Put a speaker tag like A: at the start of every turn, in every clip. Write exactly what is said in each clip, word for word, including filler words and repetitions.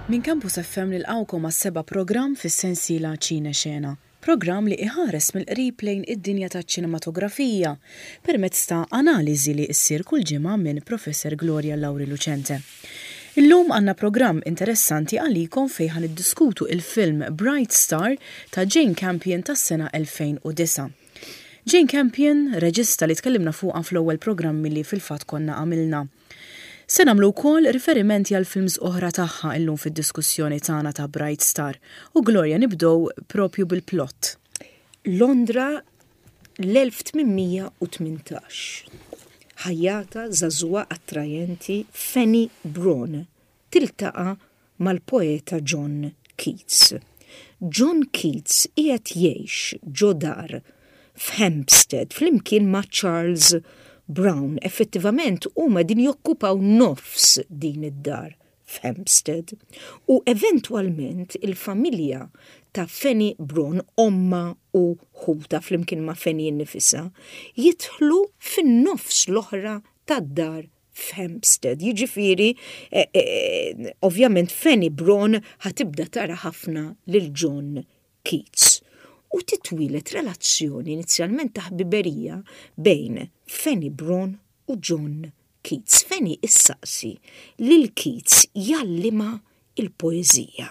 A: Min Campus F M nilqawkom għas-seba' programm fis-sensiela Ċine Xena. Programm li iħares mill-qrib lejn id-dinja taċ-ċinematografija permezz ta' analiżi li ssir kull ġimgħa minn Professor Gloria Lauri Lucente. Illum għandna programm interessanti għalikom fejn ħan iddiskutu il-film Bright Star ta' Jane Campion tas-sena elfejn u disa'. Jane Campion, reġista li tkellimna fuqha fl-ewwel programmi li fil-fatt konna għamilna. Se nagħmlu wkoll riferimenti għal films oħra tagħha illum fid-diskussjoni tagħna ta' Bright Star. U Gloria nibdew propju bil-plott.
B: Londra l-elf tminmija u tmintax. Ħajjata żagħżugħa attrajenti Fanny Brawne tiltaqa' mal-poeta John Keats. John Keats qiegħed jgħix ġo dar f'Hampstead flimkien ma' Charles Brown. Effettivament huma din jokkupaw nofs din id-dar f'Hampstead u eventwalment il-familja ta' Fanny Brawne, omma u ħuta flimkien ma' Fanny innifisha, jidħlu fin-nofs l-oħra tad-dar f'Hampstead. Jiġifieri, eh, eh, ovvjament Fanny Brawne ħatibda tara ħafna lil John Keats. U titwilet relazzjoni inizjalment ta' ħbiberija bejn Fanny Brawne u John Keats. Fanny issaqsi lil Keats jallima il-poeżija.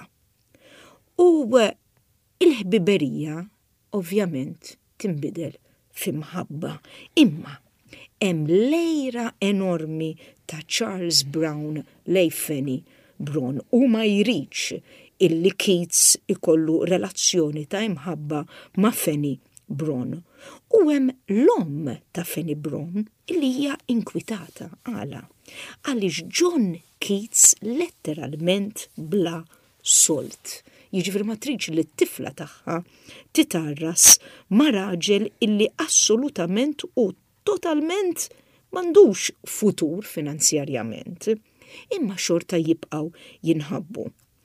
B: U il-ħbiberija ovvjament tinbidel f'imħabba. Imma hemm lejra enormi ta' Charles Brown lej Fanny Brawne u ma jridx illi Keats ikollu relazzjoni ta' imħabba ma' Fanny Brawne. U hemm l-omm ta' Fanny Brawne illi hija inkwitata għala għaliex John Keats letteralment bla solt. Jiġifieri ma tridx li t-tifla tagħha titarras ma' raġel illi assolutament u totalment m'għandux futur finanzjarjament, imma xorta jibqgħu jinħabbu.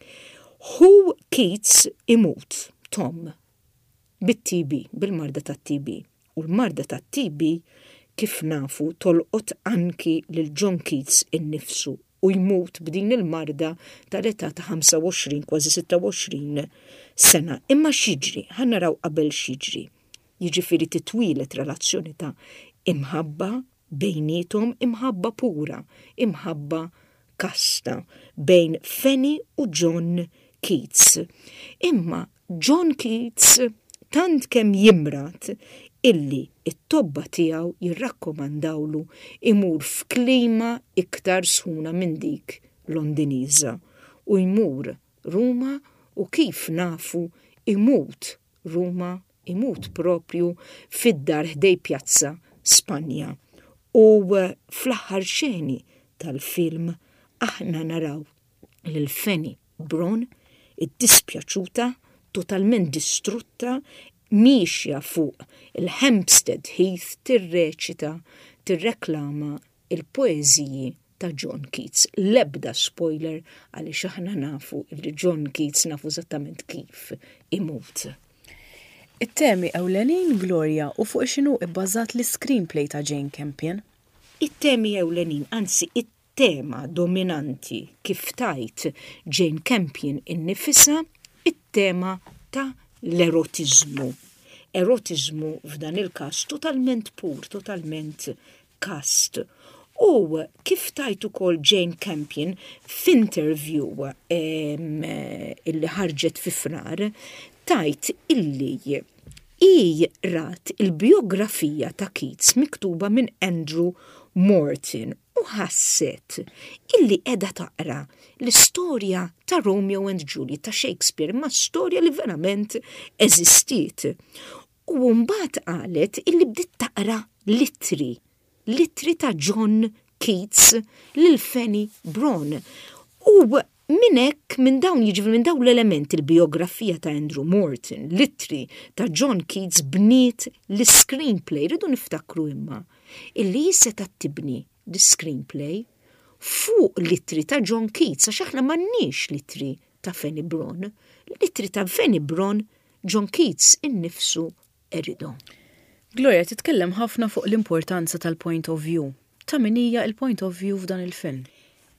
B: Hu Keats imut, Tom, bit-T B, bil-marda tat-T B. U l-marda tat-T B kif nafu tolqot anki lil John Keats innifsu u jmut b'din il-marda tal-età ta' ħamsa u għoxrin, kważi sitta u għoxrin sena. Imma xiġri, ħannaraw qabel xiġri. Jiġifieri titwilet relazzjoni ta' imħabba bejnietom, imħabba pura, imħabba kasta bejn Fanny u John Keats. Imma John Keats tant kemm jimrat illi it-tobba tiegħu jirrakkomandawlu imur f'klima iktar sħuna minn dik Londiniża u jmur Ruma u kif nafu imut Ruma, imut propju fid-dar ħdej Pjazza Spanja. U fl-aħħar xeni tal-film aħna naraw lil Fanny Brawne id-dispjaċuta, totalment distrutta, miexja fuq il-Hampstead Heath tirreċita, tirreklama il-poeżiji ta' John Keats. L-ebda spoiler għaliex aħna nafu li John Keats nafu eżattament kif imut.
A: It-temi ewlenin Gloria u fuq x'inhu bbażat l-screenplay ta' Jane Campion?
B: It-temi ewlenin, anzi it tema dominanti kif tajt Jane Campion innifisha it-tema ta' l-erotizmu. Erotizmu f'dan il-każ totalment pur, totalment kast. U kif tajt ukoll Jane Campion f'interview illi ħarġet fi frar, tajt illi i rat il-biografija ta' Keats miktuba minn Andrew Morton u ħasset illi qiegħda taqra l-istorja ta' Romeo and Juliet ta' Shakespeare ma' storja li verament eżistiet. U mbagħad qalet illi bdiet taqra littri, littri ta' John Keats lil Fanny Brawne. U minn hekk minn dawn jiġifieri minn dawn l-elementi il-biografija ta' Andrew Morton, littri ta' John Keats bniet l-screenplay. Ridu niftakru imma illi seta' tibni l-screenplay fuq littri ta' John Keats, għax aħna m'għandniex littri ta' Fanny Brawne. Littri ta' Fanny Brawne John Keats innifsu eridhom.
A: Gloria titkellem ħafna fuq l-importanza tal-point of view. Ta' min hija il-point of view f'dan il-film?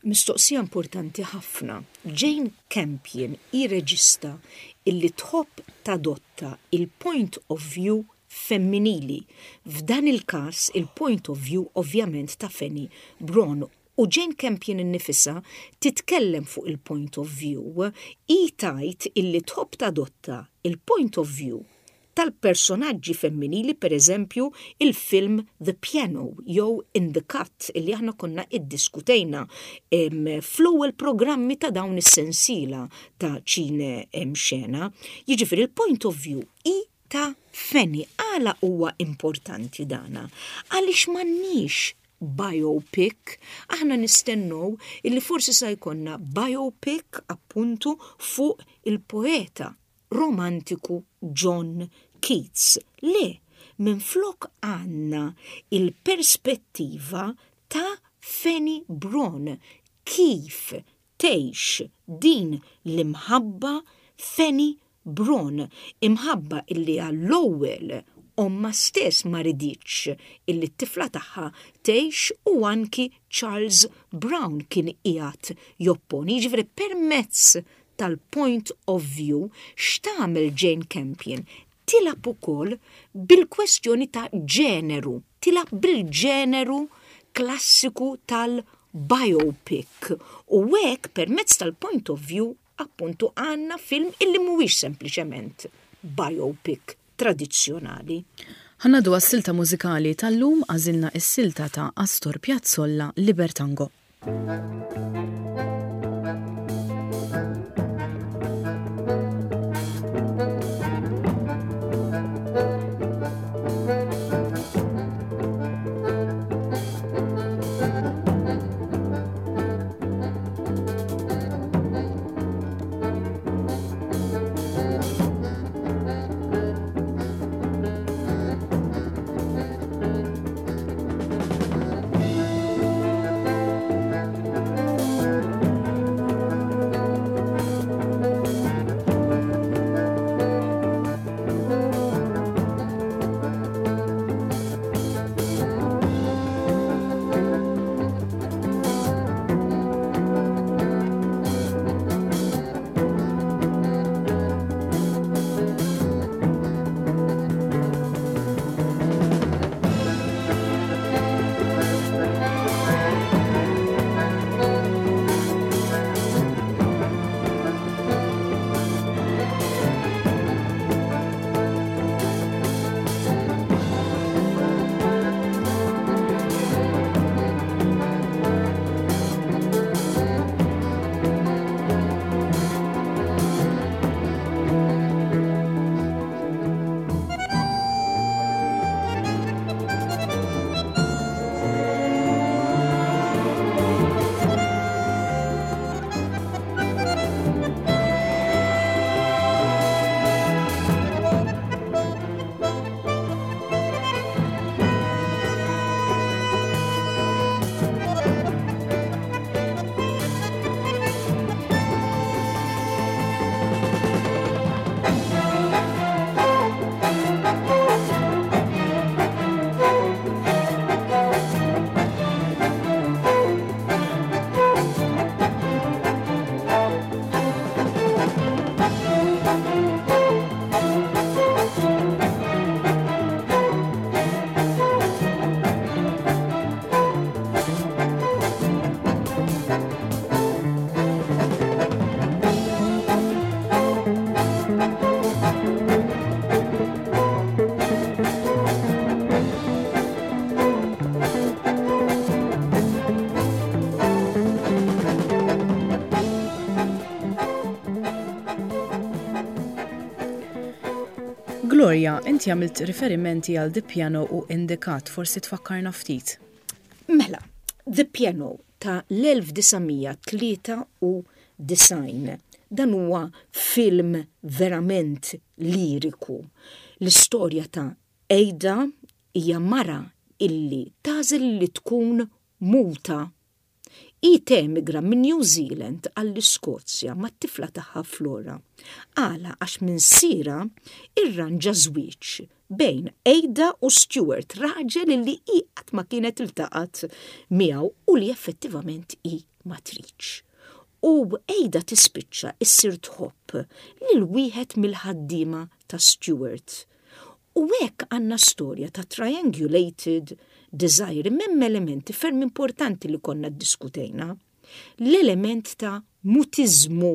B: Mistoqsija importanti ħafna. Jane Campion irreġista illi tħobb tadotta il-point of view femminili. F'dan il-każ il-point of view ovvjament ta' Fanny Bron. U Jane Campion innifisha titkellem fuq il-point of view i tajt illi tħobb tadotta il-point of view tal-personaġġi femminili, per eżempju, il-film The Piano, jew In the Cut, illi aħna konna iddiskutejna fl-ewwel programmi ta' dawn is-sensiela ta' ċine xena. Jiġifieri il-point of view i ta' Fanny għala huwa importanti dana. Għaliex m'għandniex biopic, aħna nistennew illi forsi sa jkollna biopic appuntu fuq il-poeta romantiku John Keats. Le, minflok għanna il-perspettiva ta' Fanny Bron, kif tgħix din l-imħabba Fanny Bron, imħabba illi għall-ewwel omma stess ma riditx illi t-tifla tagħha tgħix u anki Charles Brown kien qiegħed jopponi. Jiġifieri permezz tal-point of view x'tagħmel Jane Campion tilab ukoll bil-kwestjoni ta' ġeneru, tilab bil-ġeneru klassiku tal-biopic. U hekk permezz tal-point of view appuntu għandna film illi mhuwiex sempliċement biopic tradizzjonali.
A: Ħannadu għas-silta mużikali tal-lum għażilna s-silta ta' Astor Piazzolla Libertango. Gloria, inti għamilt riferimenti għal The Piano u In the Cut, forsi tfakkarna ftit.
B: Mela, The Piano ta' l-elf tisa' tlieta u design. Dan huwa film verament liriku. L-istorja ta' Ada hija mara illi tażel li tkun muta I temigra minn New Zealand għall-Iskozja ma t-tifla tagħha Flora. Għala għax minn sira irranġa żwieġ bejn Ada u Stuart, raġel li i qatt ma kienet iltaqat miegħu u li effettivament i ma tridx. U Ada tispiċċa issir tħobb lil wieħed mill-ħaddiema ta' Stuart. U hekk għandna storja ta' triangulated desire, memm elementi ferm importanti li konna ddiskutejna. L-element ta' mutizmu,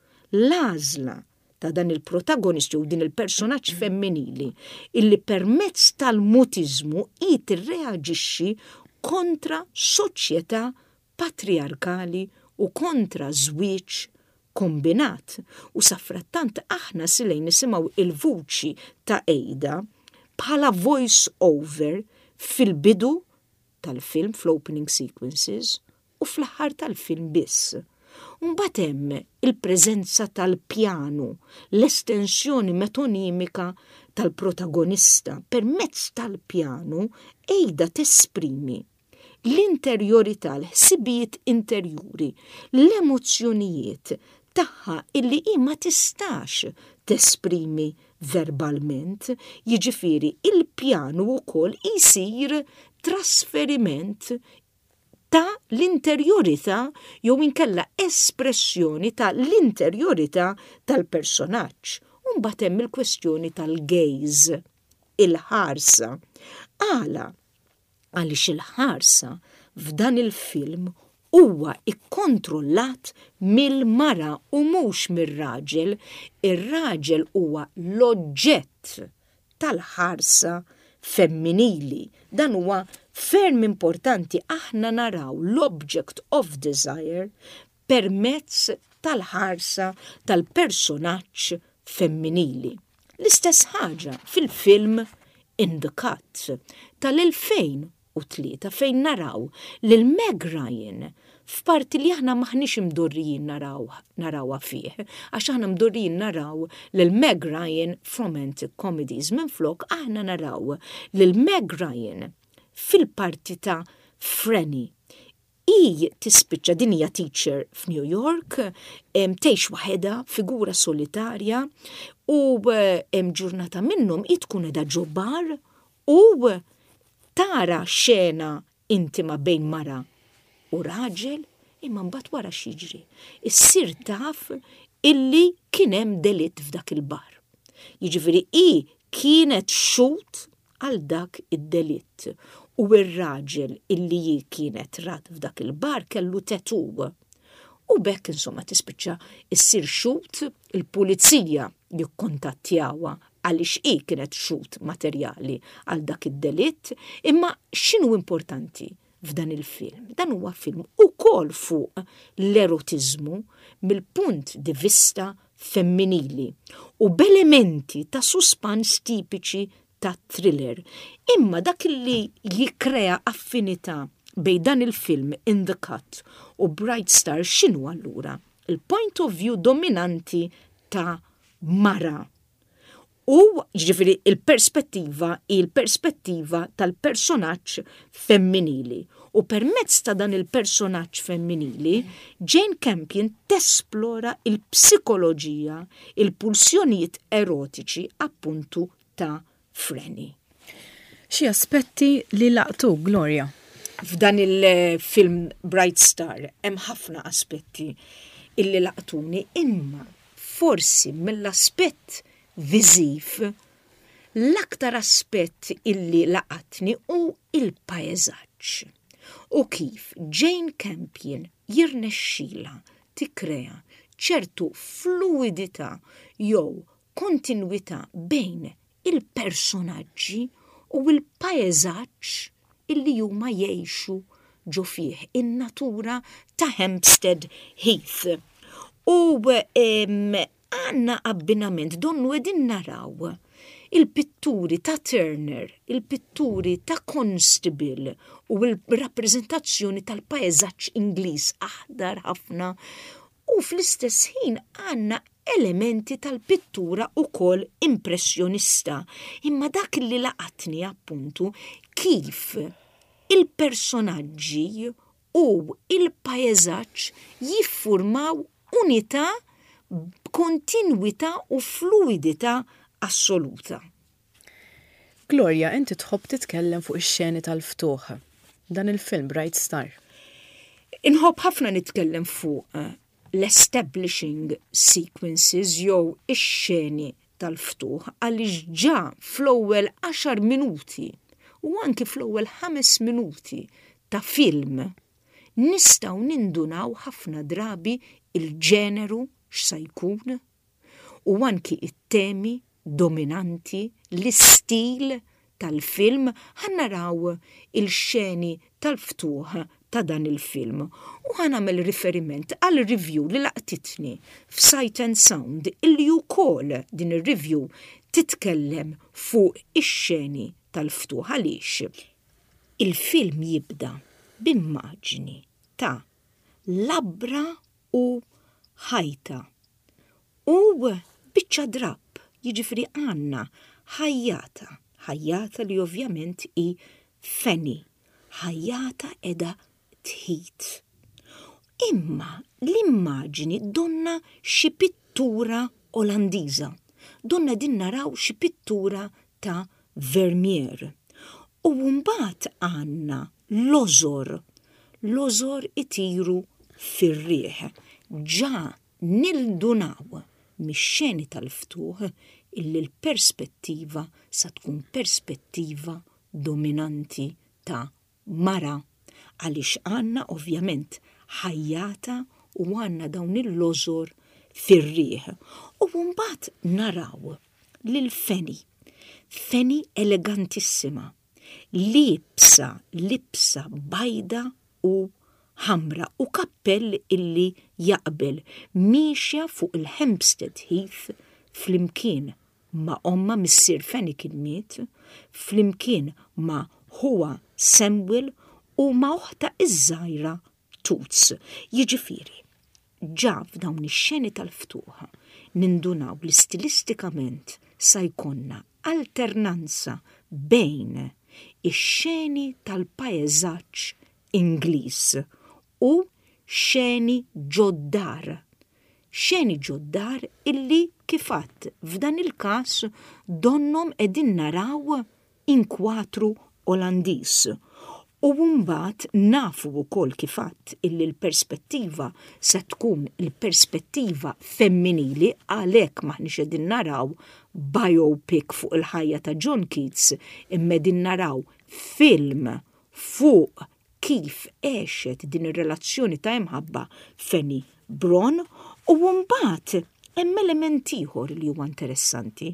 B: l-għażla ta' dan il-protagonisti u din il-personaġġ femminili illi permezz tal-mutizmu i tirreaġixxi kontra soċjetà patriarkali u kontra żwieġ kombinat. U safrattant aħna silejn nisimgħu il-vuċi ta' Ada bħala voice over fil-bidu tal-film, fl-opening sequences, u fl-aħħar tal-film biss. Mbagħad hemm il-preżenza tal-pjanu, l-estensjoni metonimika tal-protagonista. Permezz tal-pjanu Ada tesprimi l-interjorità, l-ħsibijiet interjuri, l-emozzjonijiet tagħha illi hi ma tistax tesprimi verbalment, jiġifieri il-pjanu wkoll isir trasferiment ta' l-interjorità jew inkella espressjoni ta' l-interjorità tal-personaġġ. U mbagħad hemm il-kwestjoni tal-gaze, il-ħarsa. Għala għaliex il-ħarsa f'dan il-film huwa ikkontrollat mill-mara u mhux mir-raġel. Ir-raġel huwa l-oġġett tal-ħarsa femminili. Dan huwa ferm importanti, aħna naraw l-object of desire permezz tal-ħarsa tal-personaġġ femminili. L-istess ħaġa fil-film In the Cut tal-elfejn u tlieta fejn naraw lil Meg Ryan f'parti li aħna maħniex imdorrijin naraw narawha fih, għax aħna mdorrijin naraw lil Meg Ryan f'romantic comedies, minflok aħna naraw lil Meg Ryan fil-parti ta' Franny. I tispiċċa din hija teacher f'New York, tgħix waħedha, figura solitarja, u hemm ġurnata minnhom i tkun qiegħda ġobbar u tara xena intima bejn mara u raġel, imma mbagħad wara x'jiġri. Issir taf illi kien hemm delitt f'dak il-bar. Jiġifieri hi kienet xut għal dak id-delitt u r-raġel illi hi kienet rat f'dak il-bar kellu tatu. U bekk insomma tispiċċa issir xut, il-pulizija jikkontattjawha għaliex hi kienet xut materjali għal dak id-delitt, imma x'inhu importanti f'dan il-film? Dan huwa film ukoll fuq l-erotiżmu mill-punt di vista femminili u b'elementi ta' suspans tipiċi ta' thriller. Imma dak li jikkrea affinità bejn dan il-film In the Cut u Bright Star x'inhu allura? Il-point of view dominanti ta' mara. U ġifiri il-perspettiva, il-perspettiva tal-personaġġ femminili. U permezz ta' dan il-personaġġ femminili, Jane Campion tesplora il-psikoloġija, il-pulsjonijiet erotiċi appuntu ta' Franny.
A: Xi aspetti li laqtu, Gloria?
B: F'dan il-film Bright Star hemm ħafna aspetti illi laqtuni, imma forsi mill-aspett viżiv l-aktar aspett illi laqatni u il-paesaġġ. U kif Jane Campion jirnexxila tikkrea ċertu fluidità jew kontinwità bejn il-personaġġi u il-paesaġġ illi huma jgħixu ġo fih, in-natura ta' Hampstead Heath. U għanna abbinament donnu edin naraw il-pitturi ta' Turner, il-pitturi ta' Constable u il-rappresentazzjoni tal-paesaġġ Ingliż aħdar ħafna, u fl-istess ħin għanna elementi tal-pittura u kol impressjonista. Imma dak li laqatni appuntu kif il-personaġġi u il-pajeżaġġ jiffurmaw unità b'kontinwità u fluidità assoluta.
A: Gloria, inti tħobb titkellem fuq ix-xeni tal-ftuħ. Dan il-film Bright Star.
B: Inħobb ħafna nitkellem fuq l-establishing sequences jew ix-xeni tal-ftuħ għaliex ġa fl-ewwel għaxar minuti u anki fl-ewwel ħames minuti ta' film nistgħu nindunaw ħafna drabi il-ġeneru x'sa jkun u anki it-temi dominanti, l-istil tal-film, ħannaraw il-xeni tal-ftuħ ta' dan il-film. U ħanamel riferiment għal review li laqtitni f'Sight and Sound illi wkoll din ir-review titkellem fuq ix-xeni tal-ftuħ għaliex. Il-film jibda b'immaġni ta' labra u ħajta u biċċa drab. Jiġifieri għandna ħajjata, ħajjata li ovvjament hi Fanny, ħajjata edha tħid. Imma l-immaġni donna xi pittura Olandiża, donna din naraw xi pittura ta' Vermeer. U mbagħad għandna l-ożor, l-ożor itiru fir-rieħ. Ġa nildunaw mix-xeni tal-ftuħ illi l-perspettiva sa tkun perspettiva dominanti ta' mara għaliex għandna ovvjament ħajjata u għandna dawn il-lożor fir-rieħ. U mbagħad naraw lil Fanny, Fanny elegantissima, libsa, libsa bajda u ħamra u kappell illi jaqbel miexja fuq il-Hampstead Heath flimkien ma' omma missier Fanny kien miet, flimkien ma' huwa Samuel u ma' oħta iż-żgħira Toots. Jiġifieri, ġa f'dawn ix-xeni tal-ftuħa nindunaw li stilistikament sa jkollna alternanza bejn ix-xeni tal-pajeżaġġ Ingliż u xeni ġoddar. Xeni ġoddar illi kifat f'dan il-każ donnom qegħdin naraw inkwatru Olandiż. U mbagħad nafu wkoll kifat illi l-perspettiva se tkun il-perspettiva femminili għalhekk maħniex qegħdin naraw biopic fuq il-ħajja ta' John Keats imma qegħdin naraw film fuq kif għexet din ir-relazzjoni ta' imħabba Fanny Bron u mbagħad hemm element ieħor li huwa interessanti.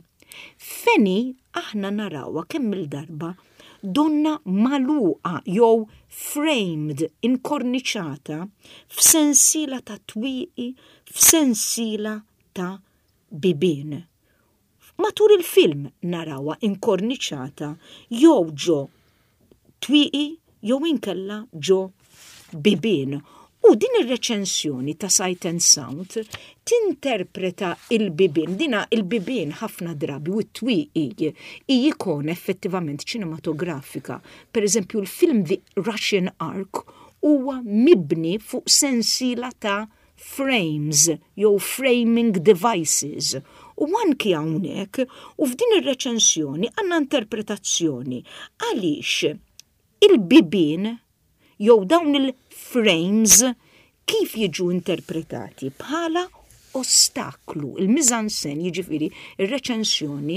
B: Fanny aħna narawha kemm il-darba donna magħluqa jew framed, inkorniċata f'sensiela ta' twieqi, f'sensiela ta' bibien. Matul il-film narawha inkorniċata jew ġo twieqi jew inkella ġo bibien. U din ir-reċensjoni ta' Sight and Sound tinterpreta il-bibien, dina il-bibien ħafna drabi u t-twieqi i jikun effettivament ċinematografika. Per eżempju, il-film The Russian Ark huwa mibni fuq sensiela ta' frames jew framing devices. U anki hawnhekk u f'din ir-reċensjoni għandna interpretazzjoni għaliex il-bibien jew dawn il-frames kif jiġu interpretati bħala ostaklu. Il-mizansen, jiġifieri ir-reċensjoni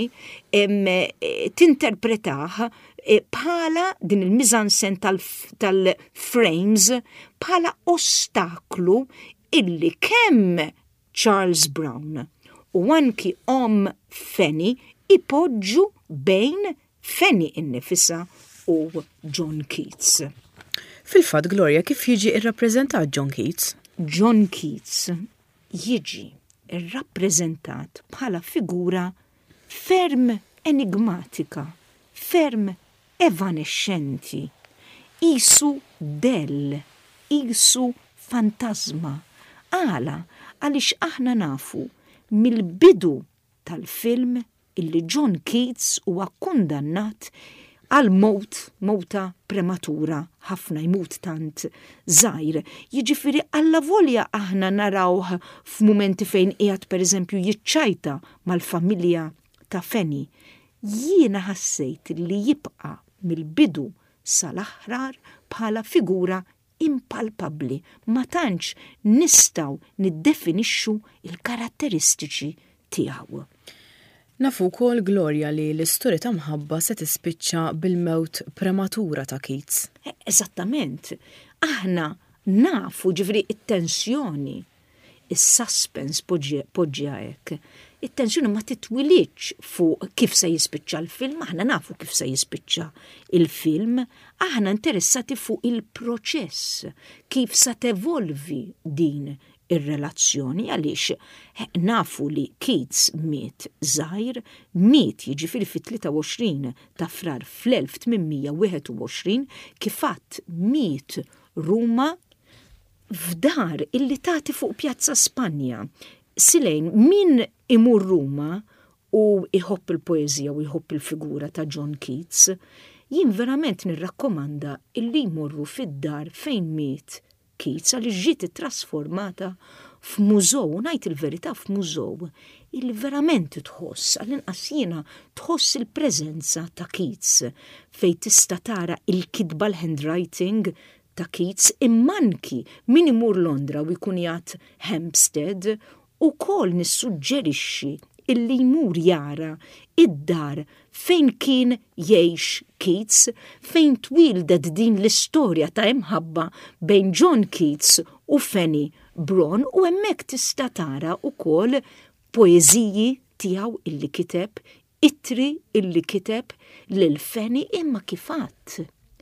B: tinterpretaħ bħala din il-mizansen tal-frames bħala ostaklu illi kemm Charles Brown u anki om Fanny ipoġġu bejn Fanny innifisha u John Keats.
A: Fil-fatt, Gloria, kif jiġi irrappreżentat John Keats?
B: John Keats jiġi irrappreżentat bħala figura ferm enigmatika, ferm evanescenti, isu del, isu fantasma. Għala għaliex aħna nafu mill-bidu tal-film illi John Keats huwa kundannat għal mowt, mowta prematura, ħafna jmut tant żgħir. Jiġifieri alla volja aħna narawh f'mumenti fejn qiegħed pereżempju jiċċajta mal-familja ta' Fanny, jiena ħassejt li jibqa' mill-bidu sal-aħrar bħala figura impalpabbli, ma tantx nistgħu niddefinixxu il-karatteristiċi tiegħu.
A: Nafu wkoll Gloria li l-istorja ta' mħabba se tispiċċa bil-mewt prematura ta' Keats.
B: Eżattament. Aħna nafu ġifri it-tensjoni, is-suspense poġġija hekk. It-tensjoni ma titwilitx fuq kif se jispiċċa l-film, aħna nafu kif se jispiċċa il-film, aħna interessati fuq il-proċess, kif se tevolvi din ir-relazzjoni għaliex nafu li Keats miet żgħir, miet jiġifieri fit-tlieta u għoxrin ta' frar fl-elf tminmija wieħed u għoxrin kif għadd miet Ruma f'dar illi tagħti fuq Pjazza Spanja. Silejn, min imur Ruma u iħobb il-poezija u iħobb il-figura ta' John Keats, jien verament nirrakkomanda illi jmorru fid-dar fejn miet Keats għalli ġiet trasformata f'mużow, ngħid il-verità f'mużow, illi verament tħoss, għall-inqas jiena tħoss il-preżenza ta' Keats fejn tista' tara il-kitba l-handwriting ta' Keats immanki min imur Londra u jkun jgħid Hampstead u kol nissuġġerixxi illi jmur jara id-dar fejn kien jgħix Keats, fejn twildet din l-istorja ta' imħabba bejn John Keats u Fanny Brawne u hemmhekk tista' tara wkoll poeżiji tiegħu illi kiteb, ittri illi kiteb lil Fanny imma kif għadd.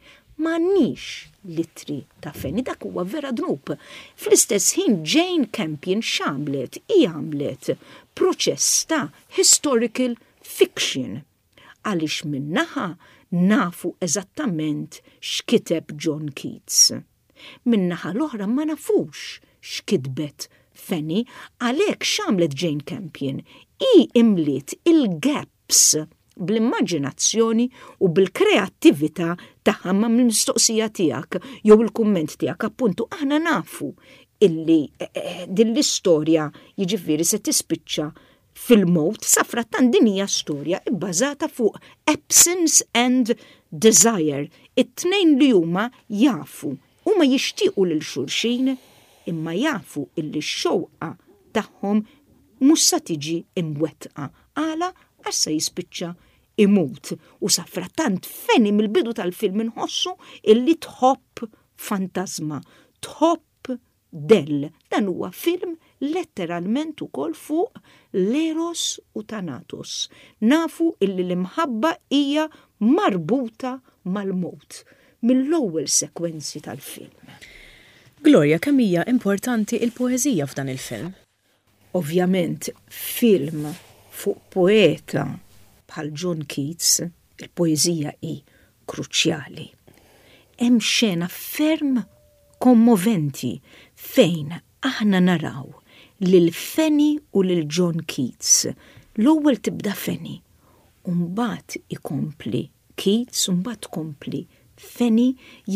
B: M'għandniex l-ittri ta' Fanny, dak huwa vera dnub. Fl-istess ħin Jane Campion x'għamlet, hi għamlet proċess ta' historical fiction. Għaliex minnaħa nafu eżattament x'kiteb John Keats. Minnaħa l-oħra ma nafux x'kitbet Fanny, għalhekk x'għamlet Jane Campion. Hi imliet il-gaps bl-immaġinazzjoni u bil-kreattività tagħha ma' mill-mistoqsija tiegħek jew il-kumment tiegħek appuntu aħna nafu illi eh, din l-istorja jiġifieri se tispiċċa fil-mowt safrattan din hija storja bbażata fuq absence and desire. It-tnejn li huma jafu, huma jixtiequ lil xulxin imma jafu illi x-xewqa tagħhom mhux se tiġi imwettqa. Għala għax se jispiċċa imut u safrattant Fanny mill-bidu tal-film inħossu illi tħobb fantasma, tħobb Dell. Dan huwa film letteralment ukoll fuq l-Eros u Thanatos. Nafu illi l-imħabba hija marbuta mal-mowt mill-ewwel sekwenzi tal-film.
A: Gloria, kemm hija importanti il-poeżija f'dan il-film?
B: Ovvjament, film fuq poeta bħal John Keats, il-poeżija hi kruċjali. Hemm xena ferm kommoventi fejn aħna naraw lil Fanny u lil John Keats. L-ewwel tibda Fanny, u mbagħad ikompli Keats, u mbagħad tkompli Fanny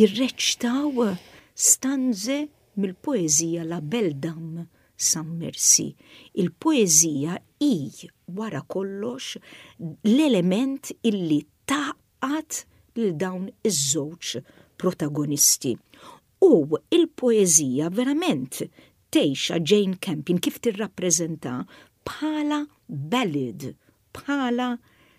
B: jirreċtaw stanze mill-poeżija La Belle Dame Sans Merci. Il-poeżija hi wara kollox l-element illi taqgħat lil dawn iż-żewġ protagonisti. U il-poeżija verament tgħixha Jane Campion kif tirrappreżenta bħala ballad, bħala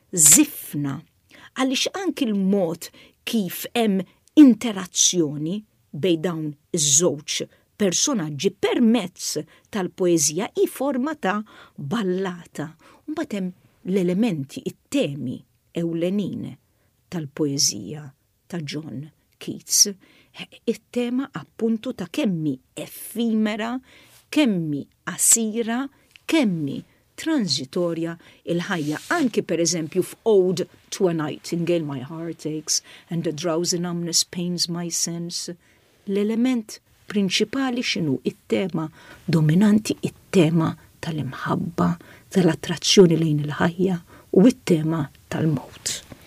B: żifna, għaliex anki l-mod kif hemm interazzjoni bejn dawn iż-żewġ personaġġi permezz tal-poeżija hi forma ta' ballata. Mbagħad hemm l-elementi, it-temi ewlenin tal-poeżija ta' John Keats. It-tema appuntu ta' kemmi effimera, kemmi qasira, kemmi transitorja il-ħajja. Anki per eżempju f'Ode to a Nightingale, My heart aches and a drowsy numbness pains my sense. L-element prinċipali x'inhu it-tema dominanti, it-tema tal-imħabba, tal-attrazzjoni lejn il-ħajja u it-tema tal-mowt.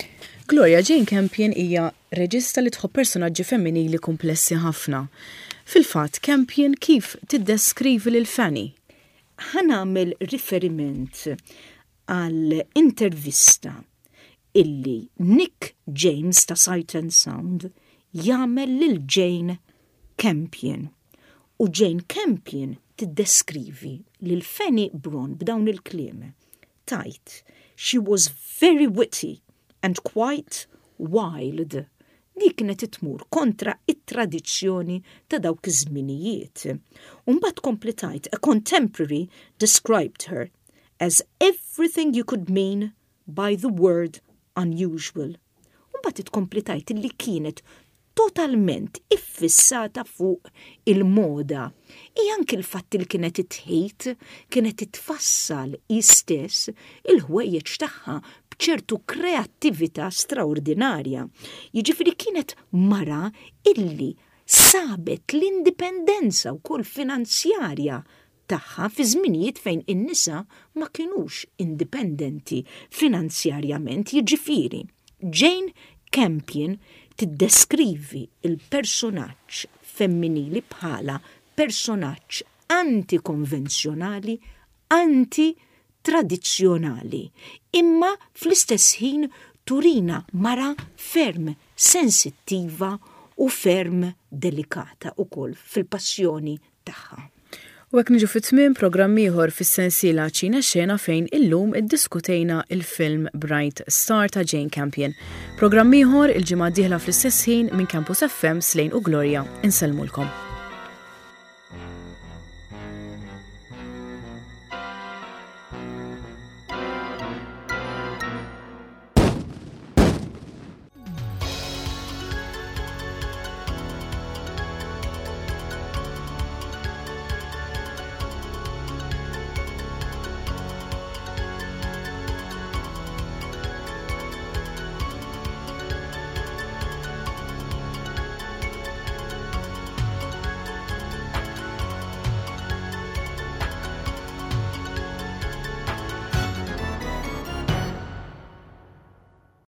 A: Gloria, Jane Campion hija reġista li tħobb personaġġi femminili komplessi ħafna. Fil-fatt, Campion kif tiddeskrivi lil Fanny?
B: Ħanamel riferiment għal intervista illi Nick James ta' Sight and Sound jagħmel lil Jane Campion. U Jane Campion tiddeskrivi lil Fanny Bron b'dawn il-kliem. Tajt, she was very witty and quite wild. Di kienet itmur kontra it-tradizzjoni ta' dawk iż-żminijiet. Umbagħad kompletajt, a contemporary described her as everything you could mean by the word unusual. Umbagħad itkompletajt li kienet totalment iffissata fuq il-moda. I anke il-fatt li kienet itħejt, kienet itfassal istess il-ħwejjeġ tagħha b'ċertu kreattività straordinarja. Jiġifieri kienet mara illi sabet l-indipendenza wkoll finanzjarja tagħha fi żminijiet fejn in-nisa ma kinux indipendenti finanzjarjament. Jiġifieri Jane Campion tiddeskrivi il-personaġġ femminili bħala personaġġ antikonvenzjonali, anti-tradizzjonali, imma fl-istess ħin turina mara ferm sensittiva u ferm delikata ukoll fil-passjoni tagħha.
A: U hekk niġu fit-tmiem programm ieħor fis-sensiela Ċina Xena fejn illum iddiskutejna il-film Bright Star ta' Jane Campion. Programm ieħor il-ġimgħa d-dieħla fl-istess ħin minn Campus F M Slejn u Gloria. Insellmulkom.